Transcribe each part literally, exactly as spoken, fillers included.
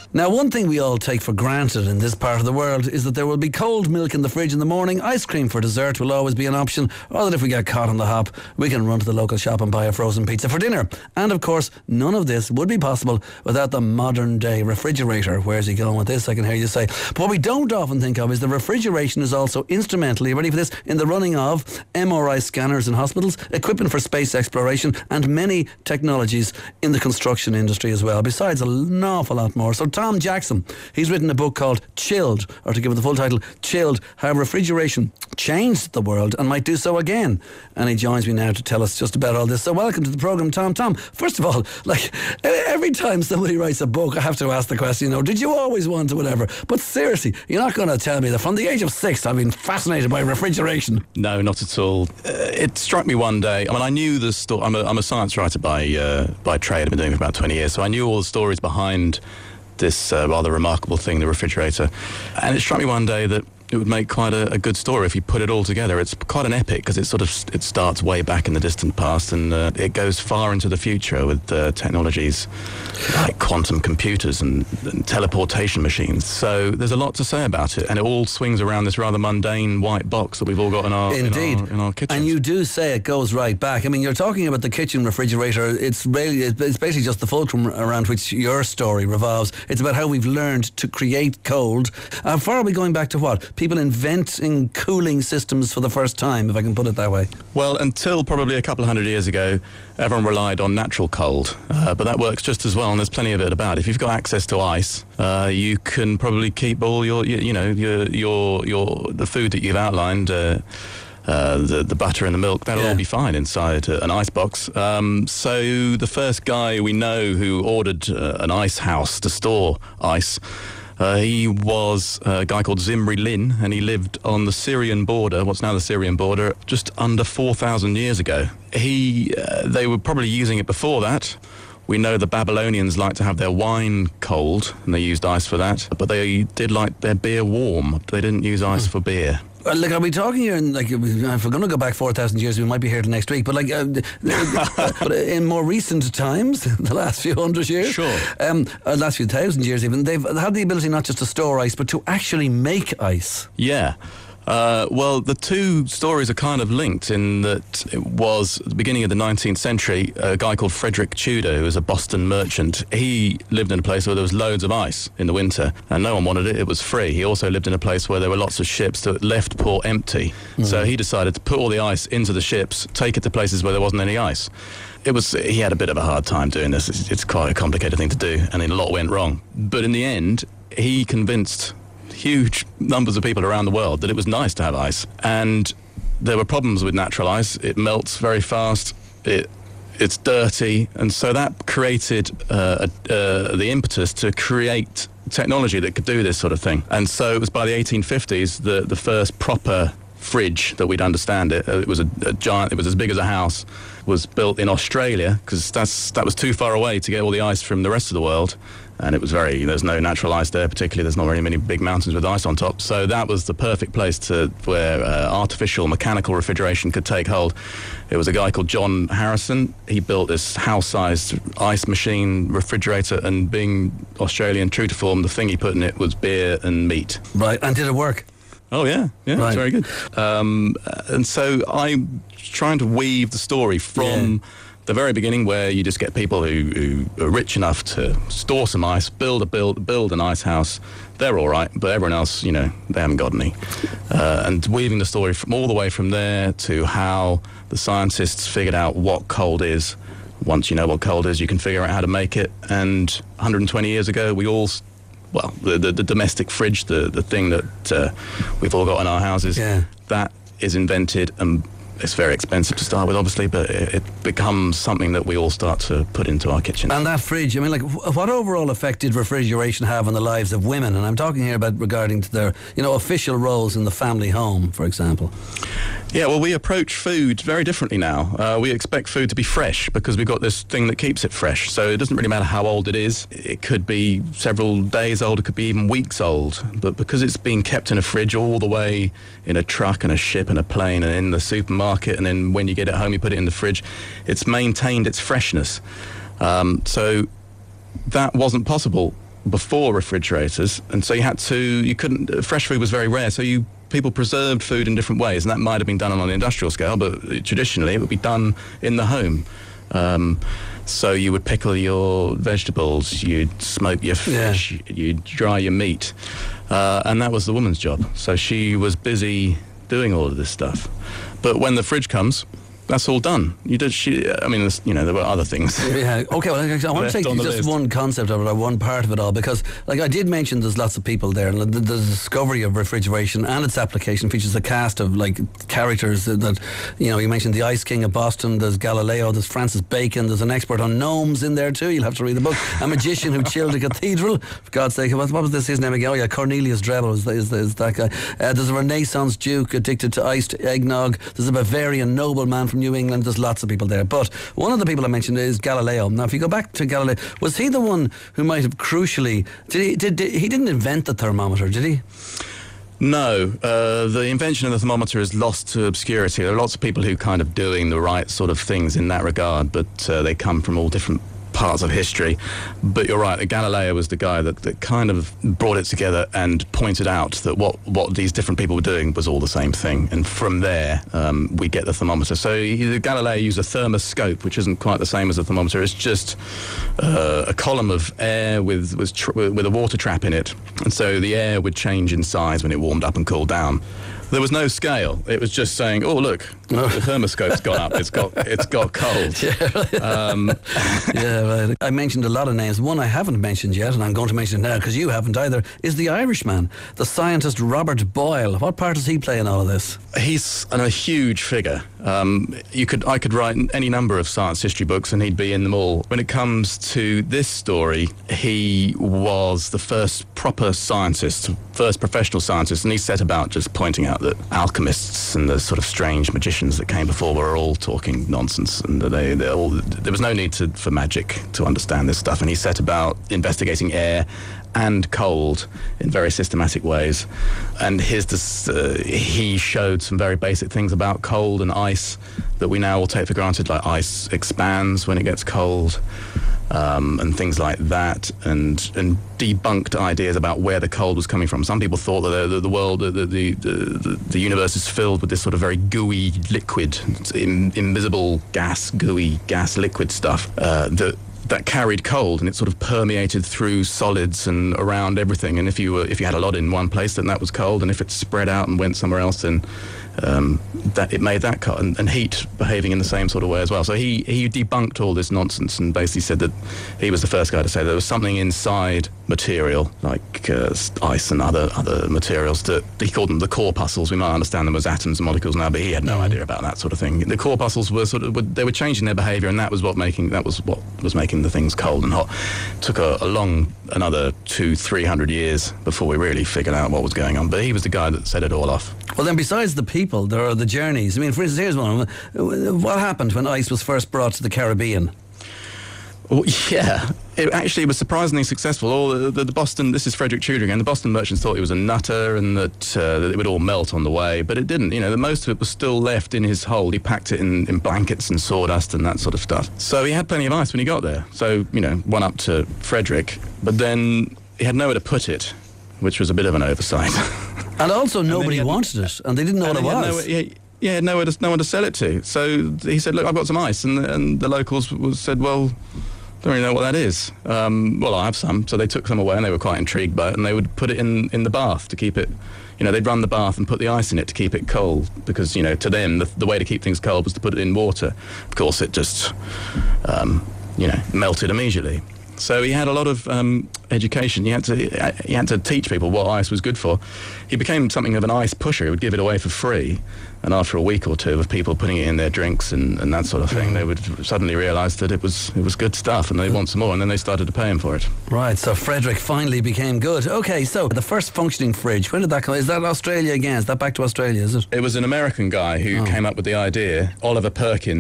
Now, one thing we all take for granted in this part of the world is that there will be cold milk in the fridge in the morning, ice cream for dessert will always be an option, or that if we get caught on the hop, we can run to the local shop and buy a frozen pizza for dinner. And of course, none of this would be possible without the modern day refrigerator. Where's he going with this? I can hear you say. But what we don't often think of is the refrigeration is also instrumental, are you ready for this, in the running of M R I scanners in hospitals, equipment for space exploration, and many technologies in the construction industry as well, besides an awful lot more. So Tom Jackson, he's written a book called Chilled, or to give it the full title, Chilled, How Refrigeration Changed the World and Might Do So Again. And he joins me now to tell us just about all this. So welcome to the programme, Tom. Tom, first of all, like every time somebody writes a book, I have to ask the question, you know, did you always want to whatever? But seriously, you're not going to tell me that from the age of six I've been fascinated by refrigeration. No, not at all. Uh, it struck me one day. I mean, I knew the story. I'm a, I'm a science writer by uh, by trade. I've been doing it for about twenty years, so I knew all the stories behind this uh, rather remarkable thing, the refrigerator. And it struck me one day that it would make quite a, a good story if you put it all together. It's quite an epic because it sort of it starts way back in the distant past and uh, it goes far into the future with uh, technologies like quantum computers and, and teleportation machines. So there's a lot to say about it, and it all swings around this rather mundane white box that we've all got in our Indeed. in our, in our kitchens. And you do say it goes right back. I mean, you're talking about the kitchen refrigerator. It's really it's basically just the fulcrum around which your story revolves. It's about how we've learned to create cold. How far are we going back to what? People inventing cooling systems for the first time, if I can put it that way. Well, until probably a couple of hundred years ago, everyone relied on natural cold, uh, but that works just as well, and there's plenty of it about. If you've got access to ice, uh, you can probably keep all your, you, you know, your your your the food that you've outlined. Uh, Uh, the, the butter and the milk, that'll yeah. all be fine inside uh, an ice box. Um, so the first guy we know who ordered uh, an ice house to store ice, uh, he was a guy called Zimri Lin, and he lived on the Syrian border, what's now the Syrian border, just under four thousand years ago. He, uh, they were probably using it before that. We know the Babylonians liked to have their wine cold, and they used ice for that, but they did like their beer warm. They didn't use ice for beer. Well, like, are we talking here, in, like, if we're going to go back four thousand years, we might be here till next week, but like, uh, but in more recent times, the last few hundred years, sure, um, uh, last few thousand years even, they've had the ability not just to store ice, but to actually make ice. Yeah. Uh, well, the two stories are kind of linked in that it was at the beginning of the nineteenth century, a guy called Frederick Tudor, who was a Boston merchant. He lived in a place where there was loads of ice in the winter, and no one wanted it. It was free. He also lived in a place where there were lots of ships that left port empty. Mm. So he decided to put all the ice into the ships, take it to places where there wasn't any ice. It was, he had a bit of a hard time doing this. It's, it's quite a complicated thing to do, and a lot went wrong. But in the end, he convinced huge numbers of people around the world that it was nice to have ice. And there were problems with natural ice. It melts very fast. It it's dirty, and so that created uh, uh, the impetus to create technology that could do this sort of thing. And so it was by the eighteen fifties the the first proper fridge that we'd understand it. Uh, it was a, a giant. It was as big as a house. Was built in Australia because that's that was too far away to get all the ice from the rest of the world. And it was very, there's no natural ice there, particularly there's not very many big mountains with ice on top. So that was the perfect place to where uh, artificial mechanical refrigeration could take hold. It was a guy called John Harrison. He built this house-sized ice machine refrigerator, and being Australian true to form, the thing he put in it was beer and meat. Right, and did it work? Oh, yeah, yeah, right. It's very good. Um, and so I'm trying to weave the story from... Yeah. the very beginning, where you just get people who, who are rich enough to store some ice, build a build build an ice house. They're all right, but everyone else, you know, they haven't got any. Uh, and weaving the story from all the way from there to how the scientists figured out what cold is. Once you know what cold is, you can figure out how to make it. And one hundred twenty years ago, we all, well, the the, the domestic fridge, the the thing that uh, we've all got in our houses, yeah. that is invented and. It's very expensive to start with, obviously, but it, it becomes something that we all start to put into our kitchen. And that fridge, I mean, like, what overall effect did refrigeration have on the lives of women? And I'm talking here about regarding to their, you know, official roles in the family home, for example. Yeah, well, we approach food very differently now. Uh, we expect food to be fresh because we've got this thing that keeps it fresh. So it doesn't really matter how old it is. It could be several days old, it could be even weeks old. But because it's being kept in a fridge all the way in a truck and a ship and a plane and in the supermarket, and then when you get it home, you put it in the fridge, it's maintained its freshness. Um, so that wasn't possible before refrigerators, and so you had to, you couldn't, uh, fresh food was very rare, so you people preserved food in different ways, and that might have been done on an industrial scale, but traditionally it would be done in the home. Um, so you would pickle your vegetables, you'd smoke your fish, yeah. you'd dry your meat, uh, and that was the woman's job. So she was busy doing all of this stuff. But when the fridge comes, that's all done. You did. She. I mean, you know, there were other things. Yeah. Okay. Well, I want to take just list. one concept of it, or one part of it all, because, like, I did mention there's lots of people there, and the, the discovery of refrigeration and its application features a cast of like characters that, that, you know, you mentioned the Ice King of Boston. There's Galileo. There's Francis Bacon. There's an expert on gnomes in there too. You'll have to read the book. A magician who chilled a cathedral. For God's sake, what, what was this his name again? Oh yeah, Cornelius Drebbel is, is, is that guy. Uh, there's a Renaissance Duke addicted to iced eggnog. There's a Bavarian nobleman from New England. There's lots of people there, but one of the people I mentioned is Galileo. Now, if you go back to Galileo, was he the one who might have crucially did he did, did he didn't invent the thermometer, did he? No, uh, the invention of the thermometer is lost to obscurity. There are lots of people who kind of doing the right sort of things in that regard, but uh, they come from all different parts of history. But you're right, Galileo was the guy that, that kind of brought it together and pointed out that what, what these different people were doing was all the same thing. And from there, um, we get the thermometer. So he, Galileo used a thermoscope, which isn't quite the same as a thermometer. It's just uh, a column of air with, with, tr- with a water trap in it. And so the air would change in size when it warmed up and cooled down. There was no scale. It was just saying, "Oh, look, the thermoscope's gone up. It's got, it's got cold." Yeah, um, yeah, right. I mentioned a lot of names. One I haven't mentioned yet, and I'm going to mention it now because you haven't either, is the Irishman, the scientist Robert Boyle. What part does he play in all of this? He's an, a huge figure. Um, you could, I could write any number of science history books, and he'd be in them all. When it comes to this story, he was the first proper scientist, first professional scientist, and he set about just pointing out that alchemists and the sort of strange magicians that came before were all talking nonsense, and that they, they all, there was no need to, for magic to understand this stuff. And he set about investigating air and cold in very systematic ways. And his this, uh, he showed some very basic things about cold and ice that we now all take for granted, like ice expands when it gets cold. Um, and things like that, and and debunked ideas about where the cold was coming from. Some people thought that the, the world, the the, the the the universe is filled with this sort of very gooey liquid, in, invisible gas, gooey gas liquid stuff uh, that that carried cold, and it sort of permeated through solids and around everything. And if you were if you had a lot in one place, then that was cold, and if it spread out and went somewhere else, then Um, that it made that cut, and, and heat behaving in the same sort of way as well. So he, he debunked all this nonsense and basically said that he was the first guy to say there was something inside material, like uh, ice and other other materials, that he called them the corpuscles. We might understand them as atoms and molecules now, but he had no mm-hmm. idea about that sort of thing. The corpuscles were sort of they were changing their behaviour, and that was what making that was what was making the things cold and hot. It took a, a long another two three hundred years before we really figured out what was going on. But he was the guy that set it all off. Well, then, besides the people, there are the journeys. I mean, for instance, here's one. What happened when ice was first brought to the Caribbean? Well, yeah, it actually was surprisingly successful. All the, the, the Boston, this is Frederick Tudor again, the Boston merchants thought he was a nutter and that, uh, that it would all melt on the way, but it didn't. You know, the, most of it was still left in his hold. He packed it in, in blankets and sawdust and that sort of stuff. So he had plenty of ice when he got there. So, you know, one up to Frederick, but then he had nowhere to put it, which was a bit of an oversight. And also nobody and wanted it, and they didn't know what it was. Nowhere, yeah, yeah, nowhere to, no one to sell it to. So he said, look, I've got some ice. And, and the locals was, said, well, don't really know what that is. Um, well, I have some. So they took some away, and they were quite intrigued by it, and they would put it in, in the bath to keep it, you know, they'd run the bath and put the ice in it to keep it cold, because, you know, to them, the, the way to keep things cold was to put it in water. Of course, it just, um, you know, melted immediately. So he had a lot of um, education. He had to he had to teach people what ice was good for. He became something of an ice pusher. He would give it away for free, and after a week or two of people putting it in their drinks and, and that sort of thing, they would suddenly realise that it was it was good stuff, and they'd want some more, and then they started to pay him for it. Right. So Frederick finally became good. Okay. So the first functioning fridge. When did that come? Is that Australia again? Is that back to Australia? Is it? It was an American guy who oh. came up with the idea, Oliver Perkins.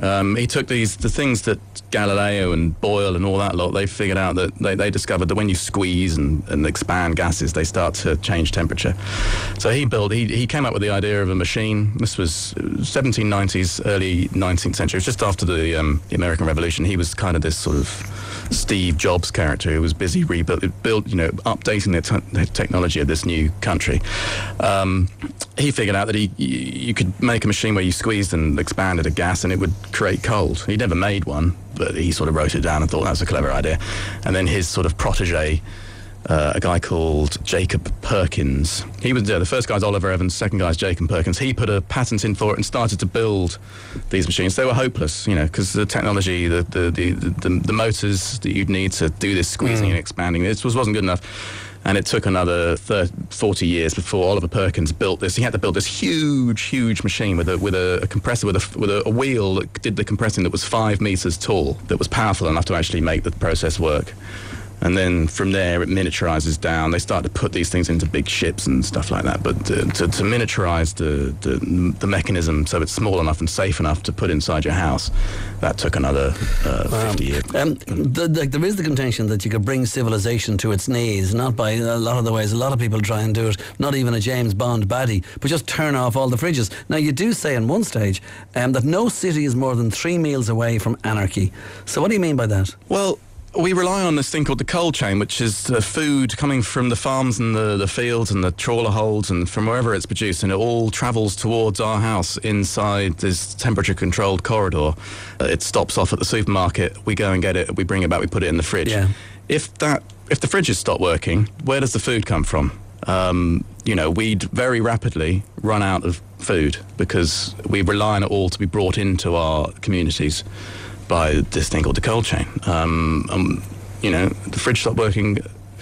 Um, he took these the things that Galileo and Boyle and all that lot. They figured out that they, they discovered that when you squeeze and, and expand gases, they start to change temperature. So he built. He he came up with the idea of a machine. This was seventeen nineties, early nineteenth century. It was just after the um, the American Revolution. He was kind of this sort of Steve Jobs character who was busy rebuild, build, you know, updating the, te- the technology of this new country. Um, he figured out that he you could make a machine where you squeezed and expanded a gas and it would create cold. He never made one, but he sort of wrote it down and thought that was a clever idea. And then his sort of protege, uh, a guy called Jacob Perkins. He was uh, the first guy's Oliver Evans, second guy's Jacob Perkins. He put a patent in for it and started to build these machines. They were hopeless, you know, because the technology, the the, the the the motors that you'd need to do this squeezing mm. and expanding, this was, wasn't good enough. And it took another thirty, forty years before Oliver Perkins built this. He had to build this huge, huge machine with a with a, a compressor, with a with a, a wheel that did the compressing that was five meters tall, that was powerful enough to actually make the process work. And then from there, it miniaturizes down. They start to put these things into big ships and stuff like that. But to, to, to miniaturize the, the the mechanism so it's small enough and safe enough to put inside your house, that took another uh, fifty years. Um, the, the, there is the contention that you could bring civilization to its knees, not by a lot of the ways. A lot of people try and do it, not even a James Bond baddie, but just turn off all the fridges. Now, you do say in one stage um, that no city is more than three meals away from anarchy. So what do you mean by that? Well, we rely on this thing called the cold chain, which is the food coming from the farms and the, the fields and the trawler holds and from wherever it's produced, and it all travels towards our house inside this temperature-controlled corridor. Uh, it stops off at the supermarket, we go and get it, we bring it back, we put it in the fridge. Yeah. If that, if the fridges stop working, where does the food come from? Um, you know, we'd very rapidly run out of food because we rely on it all to be brought into our communities by this thing called the cold chain. Um, um, you know, the fridge stopped working.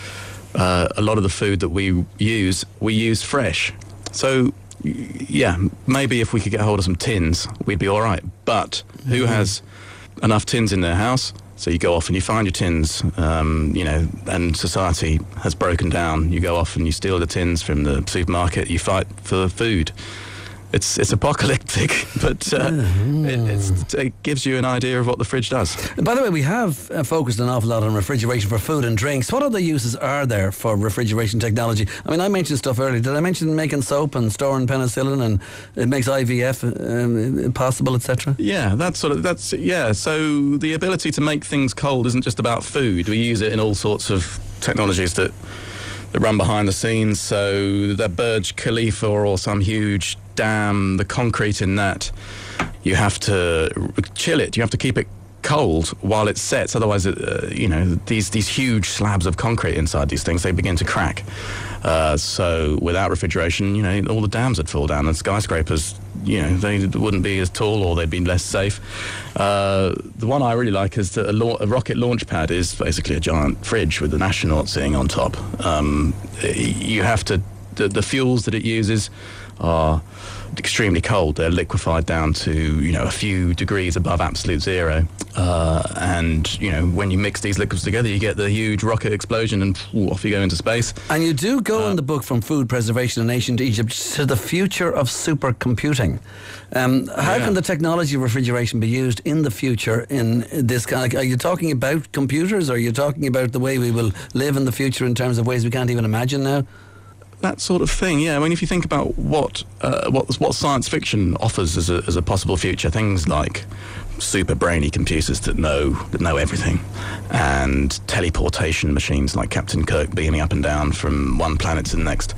Uh, a lot of the food that we use, we use fresh. So, yeah, maybe if we could get hold of some tins, we'd be all right. But who mm-hmm. has enough tins in their house? So you go off and you find your tins, um, you know, and society has broken down. You go off and you steal the tins from the supermarket. You fight for food. It's it's apocalyptic, but uh, mm. it, it's, it gives you an idea of what the fridge does. By the way, we have uh, focused an awful lot on refrigeration for food and drinks. What other uses are there for refrigeration technology? I mean, I mentioned stuff earlier. Did I mention making soap and storing penicillin, and it makes I V F um, possible, et cetera? Yeah, that's sort of that's yeah. So the ability to make things cold isn't just about food. We use it in all sorts of technologies that that run behind the scenes. So the Burj Khalifa or some huge dam, the concrete in that, you have to chill it. You have to keep it cold while it sets. Otherwise, it, uh, you know, these these huge slabs of concrete inside these things, they begin to crack. Uh, so without refrigeration, you know, all the dams would fall down and skyscrapers, you know, they wouldn't be as tall or they'd be less safe. Uh, the one I really like is that a, la- a rocket launch pad is basically a giant fridge with an astronaut sitting on top. Um, you have to, the, the fuels that it uses are extremely cold. They're liquefied down to, you know, a few degrees above absolute zero. Uh, and, you know, when you mix these liquids together, you get the huge rocket explosion and ooh, off you go into space. And you do go uh, in the book From Food Preservation in Ancient Egypt to the future of supercomputing. Um, how yeah. can the technology of refrigeration be used in the future in this kind of, are you talking about computers, or are you talking about the way we will live in the future in terms of ways we can't even imagine now? That sort of thing, yeah. I mean, if you think about what uh, what what science fiction offers as a as a possible future, things like super brainy computers that know that know everything, and teleportation machines like Captain Kirk beaming up and down from one planet to the next.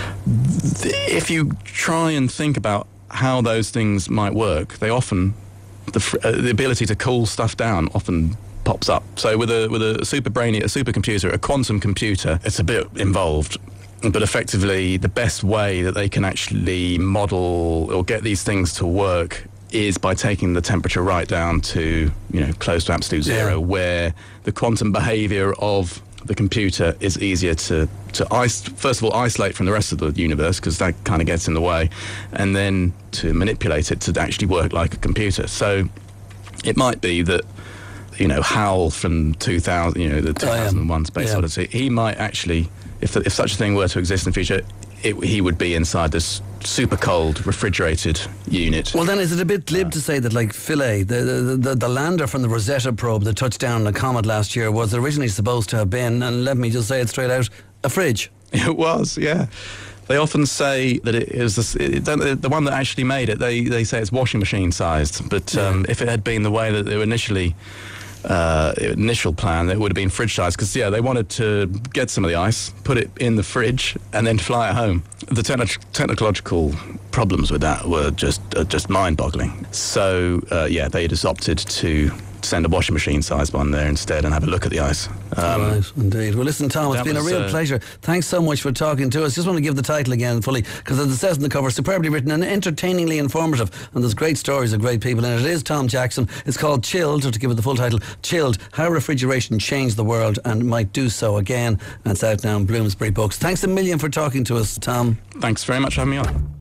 If you try and think about how those things might work, they often the uh, the ability to cool stuff down often pops up. So with a with a super brainy a supercomputer, a quantum computer, it's a bit involved. But effectively, the best way that they can actually model or get these things to work is by taking the temperature right down to, you know, close to absolute zero, yeah. where the quantum behavior of the computer is easier to, to is- first of all, isolate from the rest of the universe, because that kind of gets in the way, and then to manipulate it to actually work like a computer. So it might be that, you know, Hal from two thousand, you know, the two thousand one Space yeah. Odyssey, he might actually, if if such a thing were to exist in the future, it, he would be inside this super cold refrigerated unit. Well, then is it a bit glib to say that, like Philae, the, the, the, the lander from the Rosetta probe that touched down on a comet last year, was originally supposed to have been, and let me just say it straight out, a fridge? It was, yeah. They often say that it is the, it, the one that actually made it. They they say it's washing machine sized, but um, yeah. if it had been the way that they were initially. Uh, initial plan, it would have been fridge size, because yeah, they wanted to get some of the ice, put it in the fridge, and then fly it home. The techn- technological problems with that were just uh, just mind-boggling. So uh, yeah, they just opted to send a washing machine sized one there instead and have a look at the ice. Um, right, indeed. Well, listen, Tom, it's been was, a real uh, pleasure. Thanks so much for talking to us. Just want to give the title again fully, because as it says in the cover, superbly written and entertainingly informative, and there's great stories of great people in it. It is Tom Jackson. It's called Chilled, or to give it the full title, Chilled, How Refrigeration Changed the World and Might Do So Again. And it's out now in Bloomsbury Books. Thanks a million for talking to us, Tom. Thanks very much for having me on.